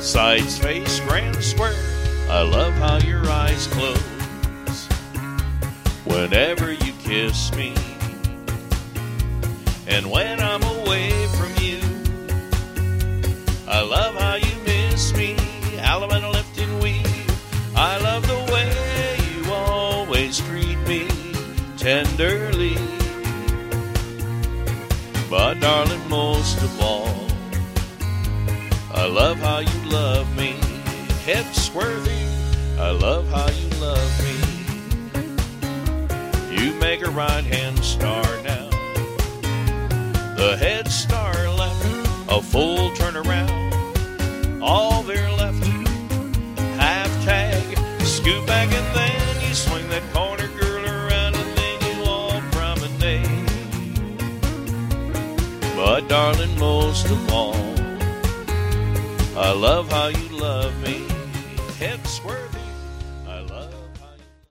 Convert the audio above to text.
Sides, face, grand square. I love how your eyes close whenever you kiss me. And when I'm away from you, I love how you miss me. Alabama left and weave. I love the way you always treat me tenderly. But darling, most of all, I love how you love me. Head swerving, I love how you love me. You make a right-hand star now. The head star left, a full turnaround. All there left, half tag, scoot back and then you swing that corner girl around and then you all promenade. But darling, most of all, I love how you love me.